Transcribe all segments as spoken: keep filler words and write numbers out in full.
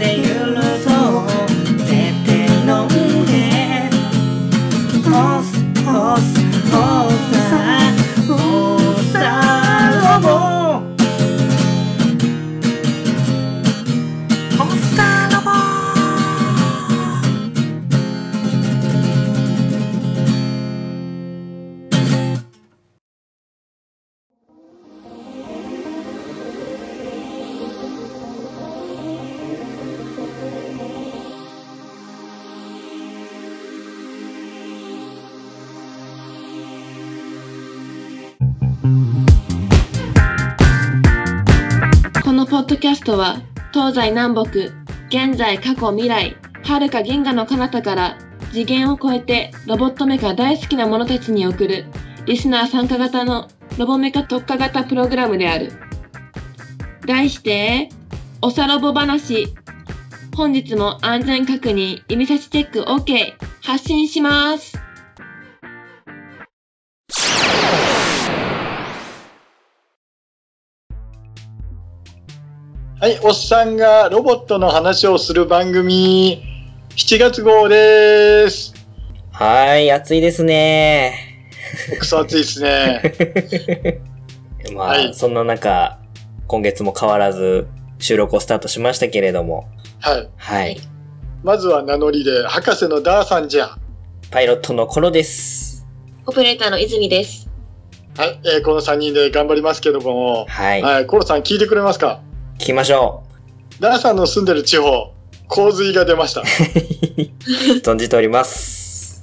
て許そう絶対飲んで押す押す押さ押さロボ押さロボこのポッドキャストは東西南北、現在、過去、未来、遥か銀河の彼方から次元を超えてロボットメカ大好きな者たちに送るリスナー参加型のロボメカ特化型プログラムである。題しておさロボ話。本日も安全確認、指差しチェック OK 発信します。 はい、おっさんがロボットの話をする番組しちがつ号です。 はい、暑いですね。 くそ暑いですね。 まあ、 はい、 そんな中、今月も変わらず収録をスタートしましたけれども。 はい。 はい。 まずは名乗りで、博士のダーさんじゃ。 パイロットのコロです。 オペレーターの泉です。 はい、えー、このさんにんで頑張りますけども。 はい。 はい、コロさん聞いてくれますか？ 聞きましょう。ダーさんの住んでる地方、洪水が出ました。 存じております。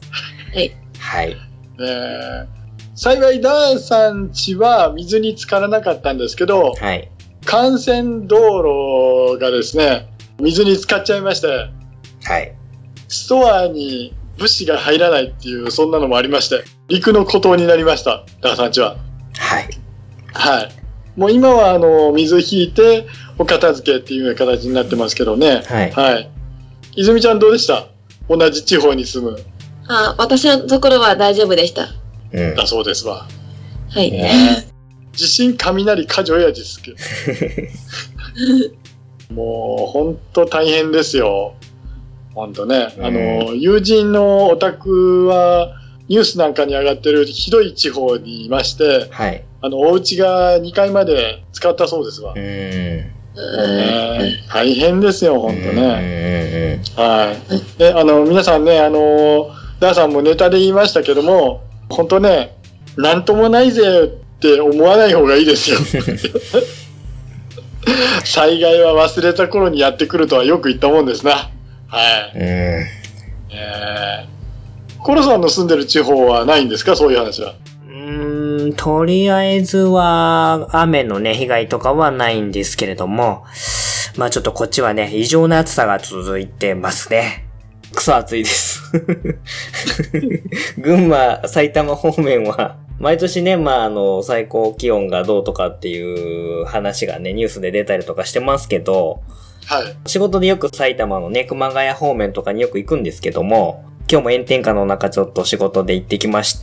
はい。 はい。 えー、幸いダーさん家は水に浸からなかったんですけど、 はい。 幹線道路がですね、水に浸かっちゃいまして、 はい。 ストアに物資が入らないっていう、そんなのもありまして、陸の孤島になりました、ダーさん家は。 はい。 はい。もう今はあの水引いてお片付けっていうような形になってますけどね。 はい。 はい。泉ちゃんどうでした？同じ地方に住む。 あ、私のところは大丈夫でした。 うん。 だそうですわ。 はい。 ね、地震、雷、火事、親父ですけど。もう本当大変ですよ。本当ね。あの、友人のお宅はニュースなんかに上がってるひどい地方にいまして、 はい。あの、お家がにかいまで使ったそうですわ。 うん。 ね、大変ですよ、本当ね。はい。で、あの、皆さんね、あの、ダーさんもネタで言いましたけども、本当ね、なんともないぜって思わない方がいいですよ。災害は忘れた頃にやってくるとはよく言ったもんですな。はい。うん。えー、コロさんの住んでる地方はないんですか、そういう話は。 うーん、とりあえずは、雨のね、被害とかはないんですけれども、まあちょっとこっちはね、異常な暑さが続いてますね。クソ暑いです。群馬、埼玉方面は、毎年ね、まああの、最高気温がどうとかっていう話がね、ニュースで出たりとかしてますけど、 はい。 仕事でよく埼玉のね、熊谷方面とかによく行くんですけども、今日も炎天下の中ちょっと仕事で行ってきまして、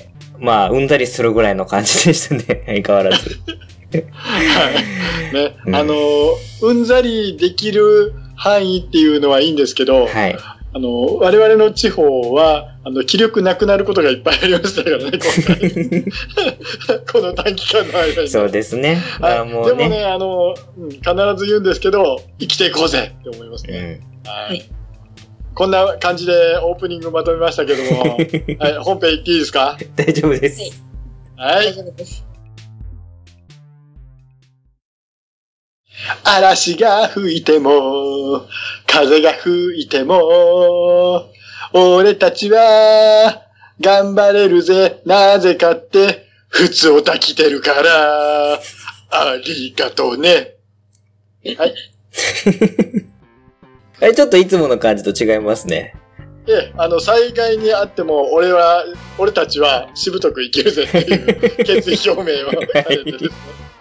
まあ、うんざりするぐらいの感じでしたね、相変わらず。 はい。ね、うん、あの、うんざりできる範囲っていうのはいいんですけど、はい。あの、我々の地方は、あの、気力なくなることがいっぱいありましたからね、今回。この短期間の間に。 そうですね。 はい、もうねでもね、あの、うん、必ず言うんですけど、生きていこうぜって思いますね。うん、はい。はい、こんな感じでオープニングまとめましたけども、はい、本編行っていいですか？ 大丈夫です。 はい。 大丈夫です。 嵐が吹いても、風が吹いても、俺たちは頑張れるぜ。なぜかって、普通をたきてるから、ありがとうね。はい。 え、ちょっといつもの感じと違いますね。 ええ、あの、災害にあっても、俺は、俺たちはしぶとく生きるぜっていう決意表明をされてですね。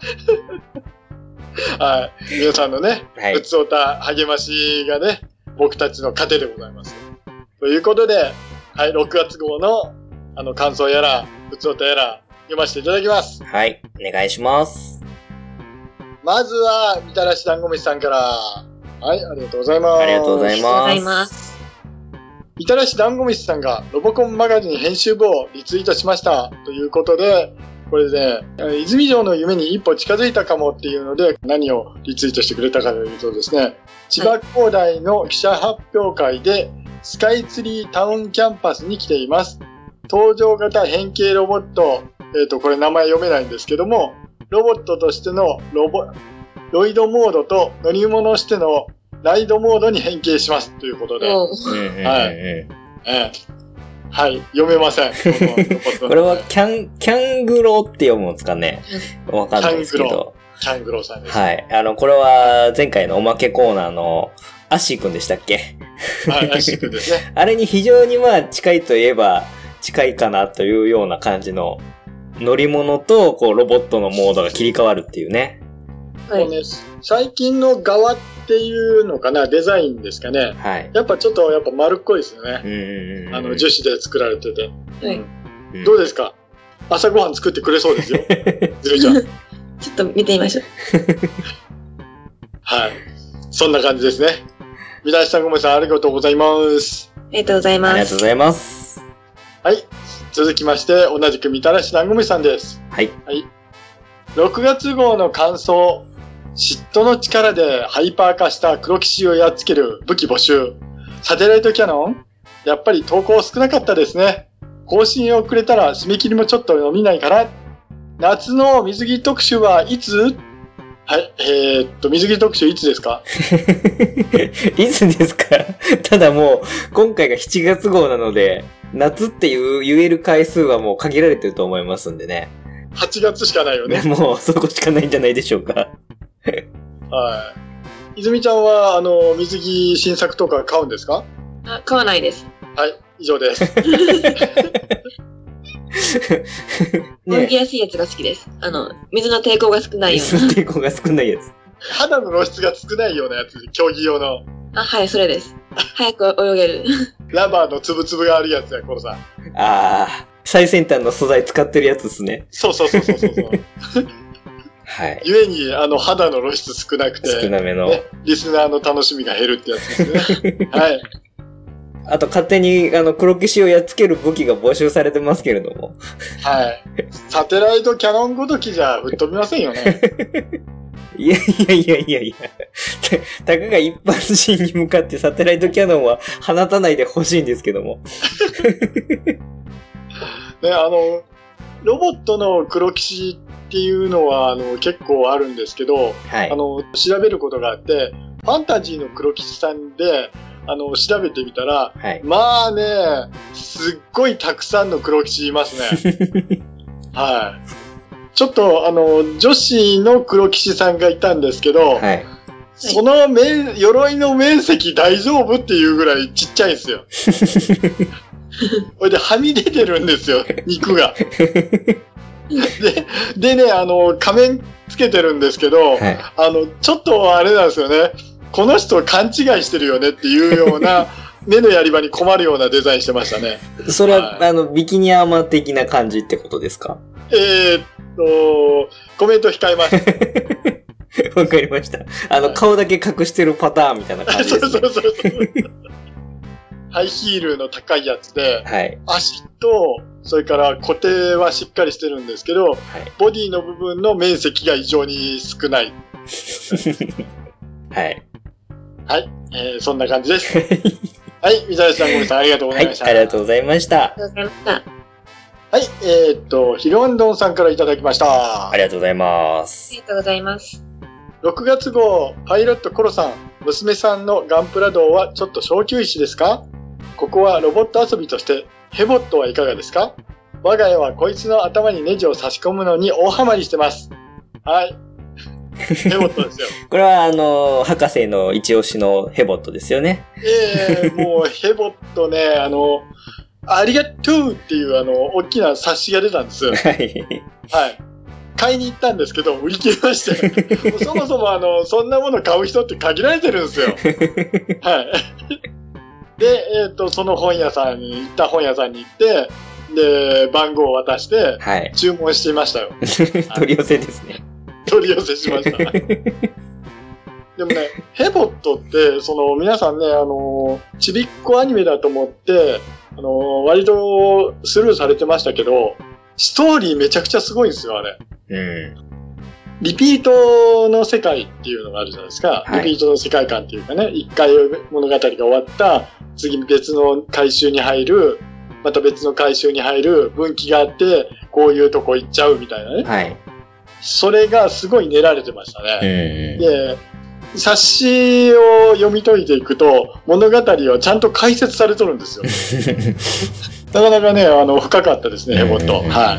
はい。皆さんのね、はい、ふつおた励ましがね、僕たちの糧でございます。ということで、はい、ろくがつ号の、あの、感想やら、ふつおたやら、読ませていただきます。 はい、お願いします。 まずは、みたらし団子飯さんから、 はい、ありがとうございます。 ありがとうございありがとうございま。 ますす。 みたらし団子飯さんがロボコンマガジン編集部をリツイートしましたということで、これで、ね、泉城の夢に一歩近づいたかもっていうので何をリツイートしてくれたかというとですね、千葉工大の記者発表会でスカイツリータウンキャンパスに来ています。搭乗型変形ロボット、えっと、これ名前読めないんですけども、ロボットとしてのロボ、ロイドモードと乗り物としてのライドモードに変形しますということで。 おううんうんうんうんはいええはい、読めません。 これはキャン、キャングローって読むんですかね。わかんないですけど。 キャングローさんです。 はい。あの、これは前回のおまけコーナーのアッシーくんでしたっけ？ はい、アッシーくんですね。 あれに非常にまあ近いといえば近いかなというような感じの乗り物とこうロボットのモードが切り替わるっていうね。 はもうね、最近の側っていうのかな、デザインですかね。 はい。 やっぱちょっとやっぱ丸っこいですよね。 うんうんうん。 あの樹脂で作られてて。 はいうん、どうですか？朝ごはん作ってくれそうですよ。ずるちゃん。 ちょっと見てみましょう。 はい。そんな感じですね。みたらしさんごめんなさい、ありがとうございます。 ありがとうございあます。 りがとうございます。 はい。続きまして、同じくみたらし団子飯さんです。 はい。 はい。ろくがつ号の感想。嫉妬の力でハイパー化した黒騎士をやっつける武器募集。サテライトキャノン？やっぱり投稿少なかったですね。更新をくれたら締め切りもちょっと伸びないかな。夏の水着特集はいつ？はい、えー、っと、水着特集いつですか？ いつですか？ただもう、今回がしちがつ号なので、夏っていう言える回数はもう限られてると思いますんでね。 はちがつしかないよね。 もう、そこしかないんじゃないでしょうか。 はい。泉ちゃんは、あの、水着新作とか買うんですか？ あ、買わないです。 はい、以上です。 動きやすいやつが好きです。あの、水の抵抗が少ないよう水の抵抗が少ないやつ。 肌の露出が少ないようなやつ、競技用の。 な。あ、はい、それです。早く泳げる。 ラバーのつぶつぶがあるやつや、このさ。 ああ、最先端の素材使ってるやつですね。 そうそうそうそうそう。 はい。 ゆえに、あの、肌の露出少なくて、 少なめの、 ね、リスナーの楽しみが減るってやつですね。はい。 あと勝手にあの黒騎士をやっつける武器が募集されてますけれども。 はい。サテライトキャノンごときじゃ吹っ飛びませんよね。 いやいやいやいやいや。たかが一般人に向かってサテライトキャノンは放たないでほしいんですけども。ね、 あの、ロボットの黒騎士っていうのはあの結構あるんですけど、 はい、 あの調べることがあって、ファンタジーの黒騎士さんで、あの調べてみたら、 はい、 まあね、すっごいたくさんの黒騎士いますね。はい。ちょっとあの女子の黒騎士さんがいたんですけど、はい、その面鎧の面積大丈夫っていうぐらいちっちゃいんですよ。これではみ出てるんですよ、肉が。で、でね、あの仮面つけてるんですけど、はい、あのちょっとあれなんですよね。この人勘違いしてるよねっていうような目のやり場に困るようなデザインしてましたね。 それは、はい、あのビキニアーマー的な感じってことですか？ えー、っとコメント控えます。 わかりました。あの、はい、顔だけ隠してるパターンみたいな感じですね。そうそうそうそう。 ハイヒールの高いやつで、 はい、 足とそれから固定はしっかりしてるんですけど、はい、ボディの部分の面積が異常に少ない。 はい。 はい、えー、そんな感じです。はい、みたらしさんごめんなさい、ありがとうございました。 はい、ありがとうございました。 ありがとうございました。 はい、えー、っと、ヒロンドンさんからいただきました。 ありがとうございます。 ありがとうございます。 ろくがつ号、パイロットコロさん、娘さんのガンプラ道はちょっと小休止ですか？ここはロボット遊びとして、ヘボットはいかがですか？我が家はこいつの頭にネジを差し込むのに大ハマりしてます。はい。ヘボットですよ。 これはあの博士の一押しのヘボットですよね。 ええー、もうヘボットね、あのありがとうっていうあの大きな冊子が出たんです。はい。はい。買いに行ったんですけど売り切れまして、もそもそもあのそんなもの買う人って限られてるんですよ。はい。で、えっ、ー、とその本屋さんに行った本屋さんに行って、で番号を渡して注文していましたよ。 はい、取り寄せですね。 取り寄せしました。 でもね、ヘボットって、その、皆さんね、あの、ちびっこアニメだと思って、あの、割とスルーされてましたけど、ストーリーめちゃくちゃすごいんですよ、あれ。 うん。 リピートの世界っていうのがあるじゃないですか。 はい、 リピートの世界観っていうかね、一回物語が終わった、次別の回収に入る、また別の回収に入る分岐があって、こういうとこ行っちゃうみたいなね。 はい。 それがすごい練られてましたね。 うん、 で、冊子を読み解いていくと、物語はちゃんと解説されとるんですよ。なかなかね、あの、深かったですね、ヘボット。はい。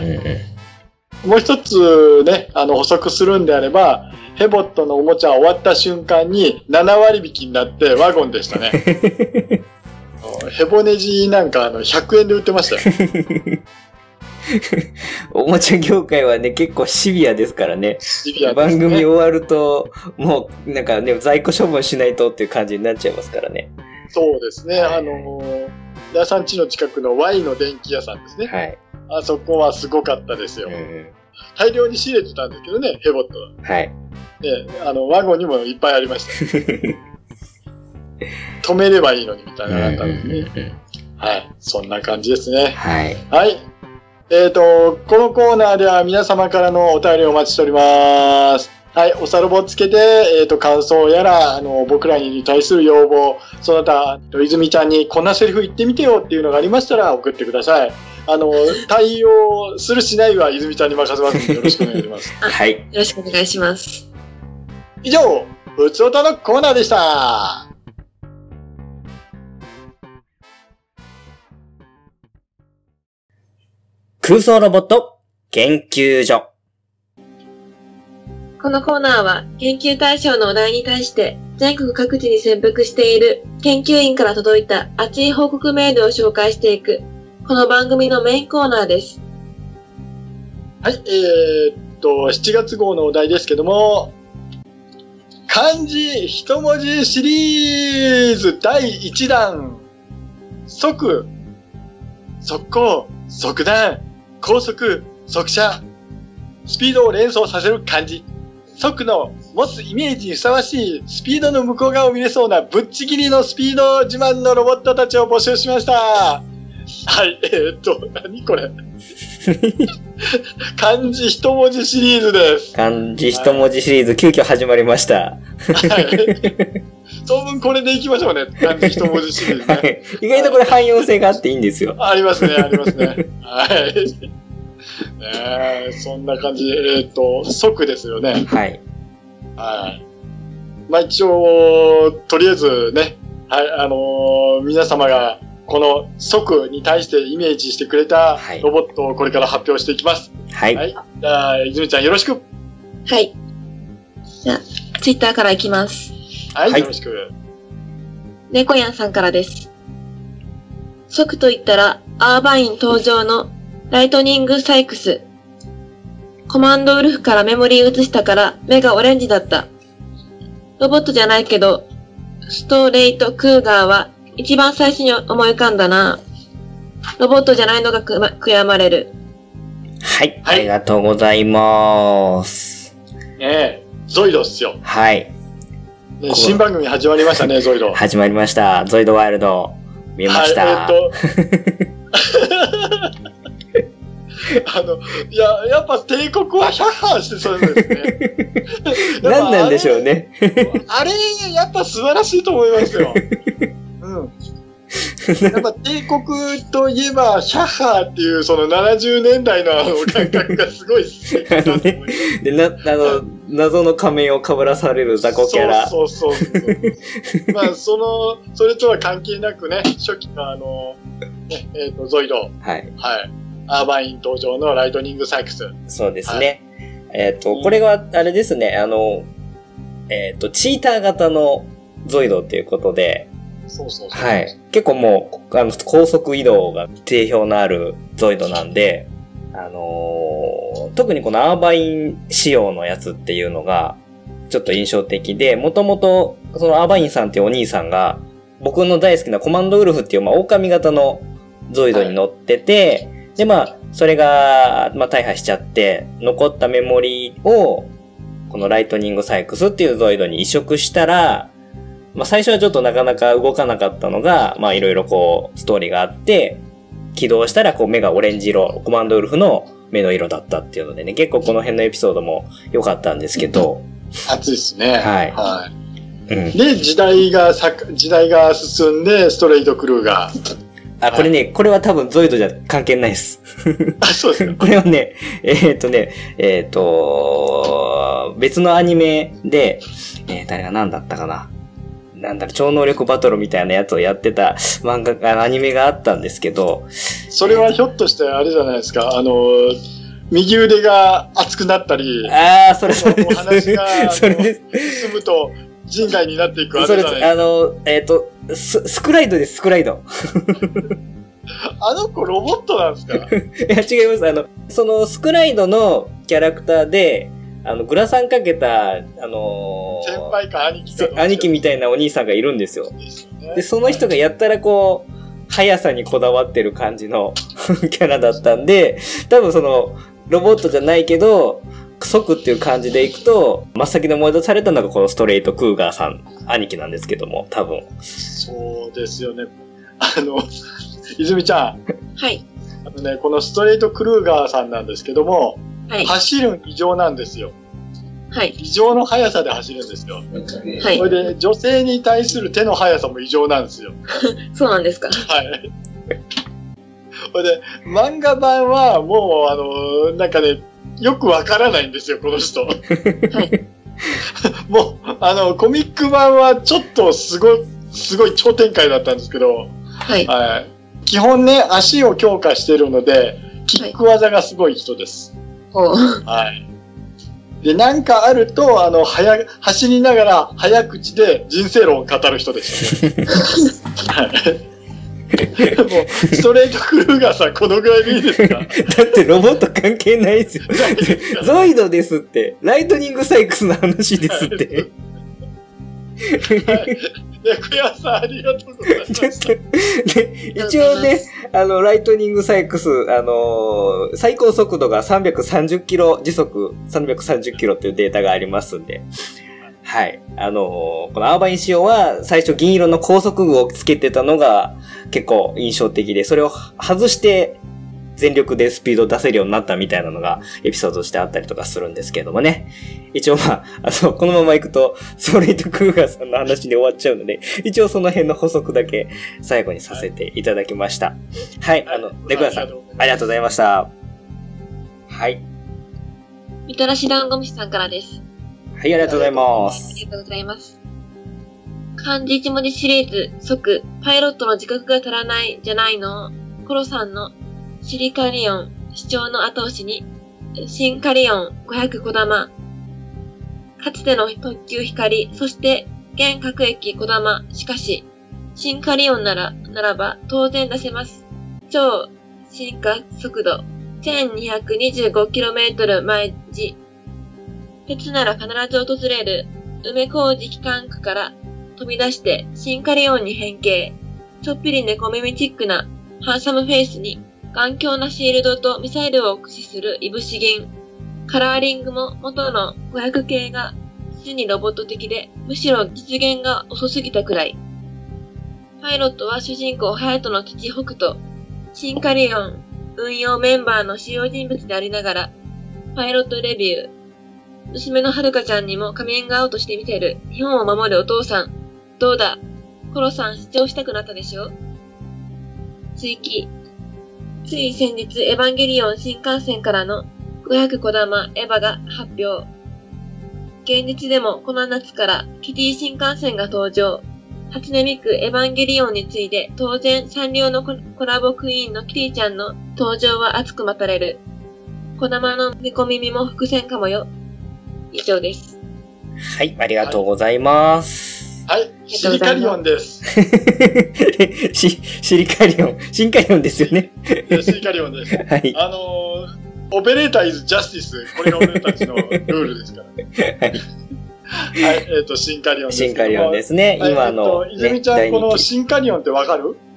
もう一つね、あの、補足するんであれば、ヘボットのおもちゃ終わった瞬間にななわり引きになってワゴンでしたね。ヘボネジなんかあのひゃくえんで売ってましたよ。 おもちゃ業界はね、結構シビアですからね。 シビアですね。 番組終わると、もうなんかね、在庫処分しないとっていう感じになっちゃいますからね。 そうですね。あのー、皆さん家の近くの Y の電気屋さんですね。 はい。 あそこはすごかったですよ。うん、大量に仕入れてたんですけどね、ヘボットは。 はい。 ね、あの、ワゴンにもいっぱいありました。止めればいいのにみたいなのがあったんですね。うんうんうん、はい。そんな感じですね。 はい。 はい。えっと、このコーナーでは皆様からのお便りをお待ちしております。はい。おさろぼつけて、えっと、感想やら、あの、僕らに対する要望、その他、泉ちゃんにこんなセリフ言ってみてよっていうのがありましたら送ってください。あの、対応するしないは泉ちゃんに任せますのでよろしくお願いします。 はい。よろしくお願いします。 以上、ふつおたのコーナーでした。 空想ロボット研究所。 このコーナーは研究対象のお題に対して全国各地に潜伏している研究員から届いた熱い報告メールを紹介していくこの番組のメインコーナーです。 はい、えー、っとしちがつ号のお題ですけども、漢字一文字シリーズだいいちだん、速、速攻、速弾、高速、速射、スピードを連想させる漢字。速の持つイメージにふさわしいスピードの向こう側を見れそうなぶっちぎりのスピード自慢のロボットたちを募集しました。はい、えー、っと、何これ。漢字一文字シリーズです。 漢字一文字シリーズ、はい、急遽始まりました。はい。 当分これでいきましょうね。漢字一文字シリーズね。はい、 意外とこれ汎用性があっていいんですよ。 ありますね、ありますね。はい。ねえ、そんな感じで、えっと、速ですよね。 はい。 はい。まあ一応、とりあえずね、はい、あのー、皆様がこの速に対してイメージしてくれたロボットをこれから発表していきます。 はい。 はい。じゃあ、泉ちゃんよろしく。 はい。じゃあ、ツイッターからいきます。 はい、はい、よろしく。 猫やんさんからです。速と言ったら、アーバイン登場のライトニングサイクス。コマンドウルフからメモリー移したから目がオレンジだった。ロボットじゃないけど、ストレイトクーガーは一番最初に思い浮かんだな。ロボットじゃないのがく、ま、悔やまれる。 はい、はい。ありがとうございます。 ねえ、ゾイドっすよ。 はい。 ね、新番組始まりましたね、ゾイド。 始まりました。ゾイドワイルド。見ました。はい、えー、っと。 あの、いや、やっぱ帝国はヒャッハーしてそうですね。 何なんでしょうね。 あれ、やっぱ素晴らしいと思いますよ。うん。やっぱ帝国といえば、ヒャッハーっていうそのななじゅうねんだいのあの感覚がすごい素敵だと思います。 で、な、あの、謎の仮面を被らされる雑魚キャラ。 そうそうそうそう。まあ、その、それとは関係なくね、初期のあの、ね、えっと、ゾイド。 はい。 はい。アーバイン登場のライトニングサイクス。 そうですね。はい、えっと、これは、あれですね、あの、えっと、チーター型のゾイドっていうことで、 そうそうそう。 はい。結構もう、あの、高速移動が定評のあるゾイドなんで、あのー、特にこのアーバイン仕様のやつっていうのが、ちょっと印象的で、もともと、そのアーバインさんっていうお兄さんが、僕の大好きなコマンドウルフっていう、まあ、狼型のゾイドに乗ってて、はい、で、まあ、それが、まあ、大破しちゃって、残ったメモリーを、 このライトニングサイクスっていうゾイドに移植したら、まあ最初はちょっとなかなか動かなかったのが、まあいろいろこうストーリーがあって、起動したらこう目がオレンジ色、コマンドウルフの目の色だったっていうのでね、結構この辺のエピソードも良かったんですけど。 熱いですね。 はい。 はい。 うん、 で、時代がさ、時代が進んで、ストレイトクルーが。 あ、これね、はい、これは多分ゾイドじゃ関係ないです。 あ、そうですか。 これはね、えー、っとね、えー、っと、別のアニメで、えー、誰が何だったかな。なんだろ、超能力バトルみたいなやつをやってた漫画、アニメがあったんですけど。 それはひょっとしてあれじゃないですか、あの、右腕が熱くなったり。 ああ、それそれです。 話が、それです。進むと人外になっていくあれじゃないですか。 あの、えっ、ー、とス、スクライドです、スクライド。 あの子ロボットなんですか？いや、違います。あの、そのスクライドのキャラクターで、あの、グラサンかけた、あのー、 先輩か兄貴か。 兄貴みたいなお兄さんがいるんですよ。ですよね。で、その人がやったらこう、速さにこだわってる感じのキャラだったんで、多分その、ロボットじゃないけど、即っていう感じでいくと、真っ先に思い出されたのがこのストレイトクーガーさん、兄貴なんですけども、多分。 そうですよね。あの、泉ちゃん。 はい。 あのね、このストレイトクルーガーさんなんですけども、はい、走る異常なんですよ。 はい。 異常の速さで走るんですよ。はい。それで、女性に対する手の速さも異常なんですよ。 そうなんですか。 はい。それで、漫画版はもう、あの、なんかね、よくわからないんですよ、この人。はい。もう、あの、コミック版はちょっとすごい、すごい超展開だったんですけど、はい。はい。基本ね、足を強化してるので、キック技がすごい人です。はい。で、なんかあると、あの、早、走りながら早口で人生論を語る人でしたね。はい。もう、ストレートクルーガーさん、このぐらいでいいですか？だってロボット関係ないですよ。ゾイドですって。ライトニングサイクスの話ですって。 はい。で、クヤさん、ありがとうございました。 で、一応ね、あの、ライトニングサイクス、あのー、最高速度がさんびゃくさんじゅっキロ、時速さんびゃくさんじゅっキロっていうデータがありますんで。はい。あのー、このアーバイン仕様は最初銀色の高速具をつけてたのが結構印象的で、それを外して全力でスピードを出せるようになったみたいなのがエピソードとしてあったりとかするんですけれどもね。一応まあ、あの、このまま行くと、ストレートクーガーさんの話で終わっちゃうので、一応その辺の補足だけ最後にさせていただきました。はい、はい、あの、ネクラさん、ありがとうございました。はい。 みたらし団子虫さんからです。 はい、ありがとうございます。 ありがとうございます。漢字一文字シリーズ、即、パイロットの自覚が足らないじゃないの、コロさんのシリカリオン、主張の後押しに、新カリオンごひゃくこだま、かつての特急光、そして現各駅こだま、しかし、新カリオンなら、ならば当然出せます。超進化速度、せんにひゃくにじゅうごキロメートル 毎時。鉄なら必ず訪れる、梅小路機関区から飛び出して新カリオンに変形。ちょっぴり猫耳チックなハンサムフェイスに、頑強なシールドとミサイルを駆使するイブシギン。カラーリングも元のごひゃく系が実にロボット的で、むしろ実現が遅すぎたくらい。パイロットは主人公ハヤトの父北斗。新カリオン運用メンバーの主要人物でありながら、パイロットレビュー。娘のはるかちゃんにもカミングアウトしてみてる日本を守るお父さん。どうだコロさん視聴したくなったでしょ？追記。つい先日エヴァンゲリオン新幹線からのごひゃくこだまエヴァが発表。現実でもこの夏からキティ新幹線が登場。初音ミクエヴァンゲリオンに次いで当然サンリオのコラボクイーンのキティちゃんの登場は熱く待たれる。こだまの猫耳も伏線かもよ。以上です。 はい、ありがとうございます。 はい、シリカリオンです。 シ, シリカリオン、シンカリオンですよね。 シリカリオンです。 はい。 あのー、オペレーターイズジャスティス、これが俺たちのルールですからね。はい。はい、えっ、ー、と、シンカリオンです。 シンカリオンですね。 はい、 今の、 ね。いずみちゃん、このシンカリオンってわかる？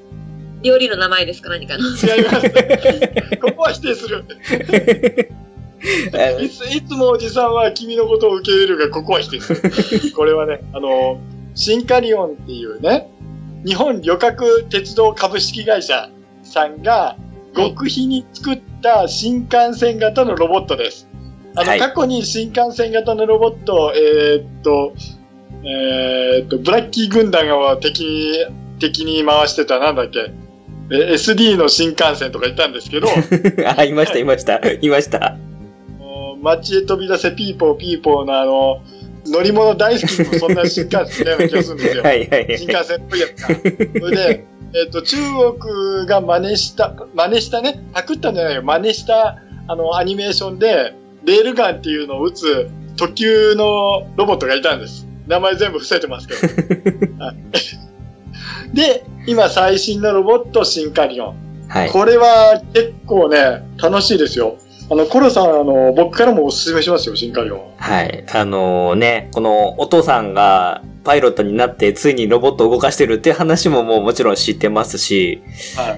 料理の名前ですか、何かの。 違います。ここは否定する。 いつ、いつもおじさんは君のことを受け入れるが、ここは否定する。これはね、あの、シンカリオンっていうね、日本旅客鉄道株式会社さんが極秘に作った新幹線型のロボットです。あの、はい、過去に新幹線型のロボット、えー、っと、えー、っと、ブラッキー軍団が敵に、敵に回してた、なんだっけ、エスディー の新幹線とか言ったんですけど。 あ、いました、いました、いました。 街へ飛び出せピーポーピーポーのあの、乗り物大好きにもそんな新幹線のような気がするんですよ。はいはいはい、新幹線っぽいやつが。それで、えっと、中国が真似した、真似したね、パクったんじゃないよ、真似した、あの、アニメーションで、レールガンっていうのを撃つ特急のロボットがいたんです。名前全部伏せてますけど。で、今最新のロボット、シンカリオン。はい。これは結構ね、楽しいですよ。あの、コロさん、あの、僕からもお勧めしますよ、シンカリオン。 はい。あのー、ね、このお父さんがパイロットになってついにロボットを動かしてるっていう話ももうもちろん知ってますし、はい。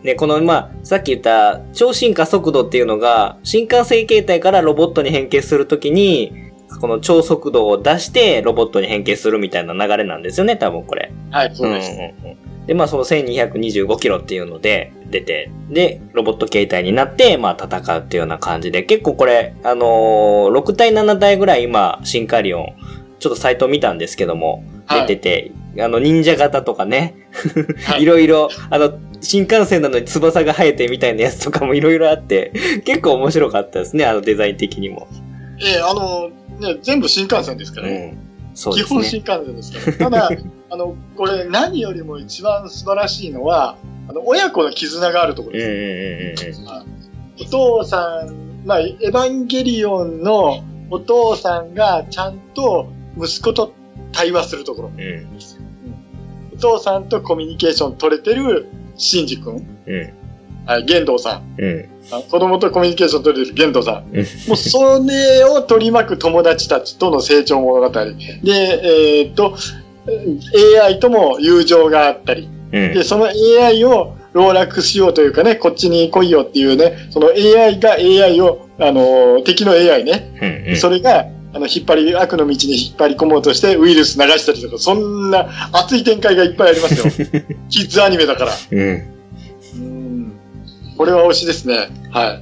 ね、この、まあ、さっき言った超進化速度っていうのが、新幹線形態からロボットに変形するときに、この超速度を出してロボットに変形するみたいな流れなんですよね、多分これ。 はい、そうです。 うんうんうん、で、まあそのせんにひゃくにじゅうごキロっていうので出て、で、ロボット形態になって、まあ戦うっていうような感じで、結構これ、あのー、ろくたいななだいぐらい今、シンカリオン、ちょっとサイト見たんですけども、出てて、はい、あの、忍者型とかね、はい、いろいろ、あの、新幹線なのに翼が生えてみたいなやつとかもいろいろあって、結構面白かったですね、あのデザイン的にも。 ええー、あの、ね、全部新幹線ですからね。うん、そうですね。基本新幹線ですから。ただ、あの、これ何よりも一番素晴らしいのは、あの、親子の絆があるところです。お父さん、まあ、エヴァンゲリオンのお父さんがちゃんと息子と対話するところですよ、うん。お父さんとコミュニケーション取れてるシンジ君。うんはい、玄道さん、うん。子供とコミュニケーション取れる玄道さん。もうそれを取り巻く友達たちとの成長物語。で、えー、っと、エーアイ とも友情があったり、うん、で、その エーアイ を籠絡しようというかね、こっちに来いよっていうね、その エーアイ が エーアイ を、あの、敵の エーアイ ね、うんうん、それが、あの、引っ張り、悪の道に引っ張り込もうとしてウイルス流したりとか、そんな熱い展開がいっぱいありますよ。キッズアニメだから。うんこれは推しですね。はい。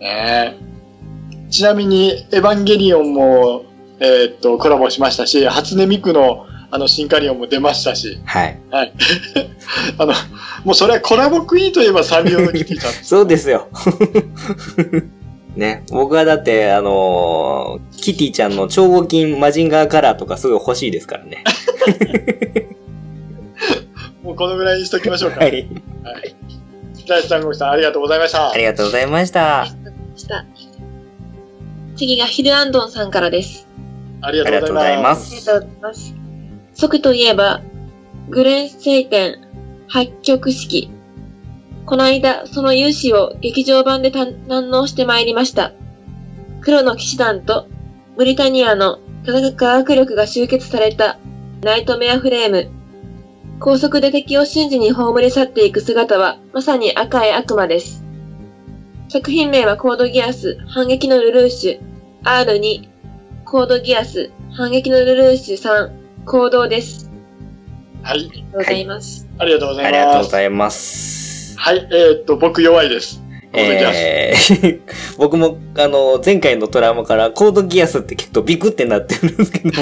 えー、ちなみに、エヴァンゲリオンも、えー、っと、コラボしましたし、初音ミクの、あの、シンカリオンも出ましたし。はい。はい。あの、もうそれはコラボクイーンといえばサンリオのキティちゃん。 そうですよ。ね。僕はだって、あのー、キティちゃんの超合金マジンガーカラーとかすごい欲しいですからね。 もうこのぐらいにしときましょうか。はい。はい大地さん、ごさん、ありがとうございました。 ありがとうございました。 次がヒルアンドンさんからです。 ありがとうございます。 ありがとうございます。即といえば、グレン聖典発曲式。この間、その勇姿を劇場版で堪能してまいりました。黒の騎士団とブリタニアの科学力が集結されたナイトメアフレーム。高速で敵を瞬時に葬り去っていく姿は、まさに赤い悪魔です。作品名はコードギアス、反撃のルルーシュ、アールツー、コードギアス、反撃のルルーシュスリー、行動です。 はい。 ありがとうございます。 はい、ありがとうございます。 ありがとうございます。 はい、えー、っと、僕弱いです。コードギアス。 えー、僕も、あの、前回のトラウマからコードギアスって聞くとビクってなってるんですけど。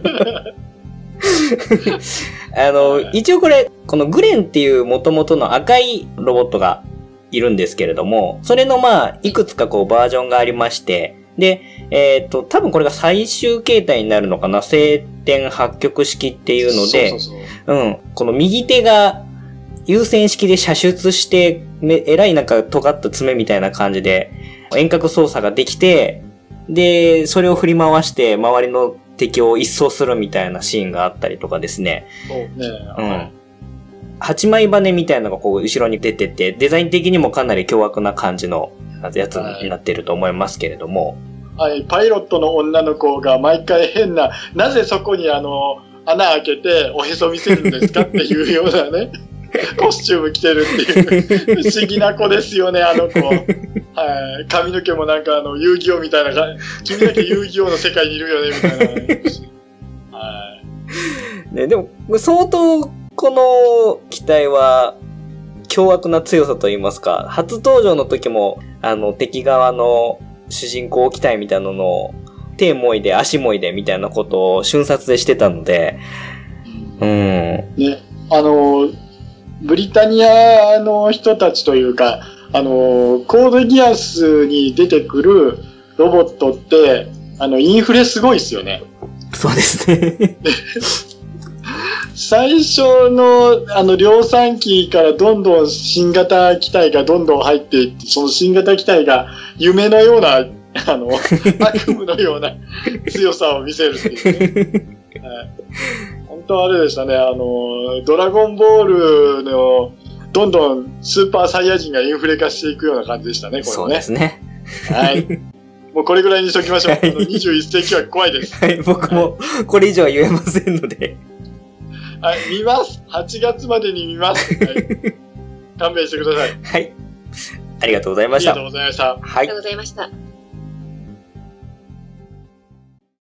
あの、一応これ、このグレンっていう元々の赤いロボットがいるんですけれども、それのまあ、いくつかこうバージョンがありまして、で、えっと、多分これが最終形態になるのかな、聖典八極式っていうので、そうそうそううん、この右手が優先式で射出して、えらいなんか尖った爪みたいな感じで遠隔操作ができて、で、それを振り回して周りの敵を一掃するみたいなシーンがあったりとかですね。そうね。うん。八枚羽みたいなのがこう後ろに出てて、デザイン的にもかなり凶悪な感じのやつになってると思いますけれども。 はい、パイロットの女の子が毎回変な、なぜそこにあの、穴開けておへそ見せるんですかっていうようなね、コスチューム着てるっていう、不思議な子ですよね、あの子。 はい。髪の毛もなんかあの、遊戯王みたいな感じ、君だけ遊戯王の世界にいるよね、みたいな。はい。 ね、でも、相当、この機体は、凶悪な強さと言いますか、初登場の時も、あの、敵側の主人公機体みたいなのを、手もいで足もいでみたいなことを瞬殺でしてたので、うん。 ね、あの、ブリタニアの人たちというか、あの、コードギアスに出てくるロボットって、あの、インフレすごいですよね。 そうですね。 最初の、あの、量産機からどんどん新型機体がどんどん入っていって、その新型機体が夢のような、あの、悪夢のような強さを見せるっていうね。はい、本当あれでしたね、あの、ドラゴンボールの、どんどんスーパーサイヤ人がインフレ化していくような感じでしたね、これね。 そうですね。 はい。もうこれぐらいにしときましょう。はい、あのにじゅういっ世紀は怖いです。 はい、僕もこれ以上は言えませんので。 はい、見ます。はちがつまでに見ます。はい、勘弁してください。 はい。ありがとうございました。 ありがとうございました。 はい。 ありがとうございました。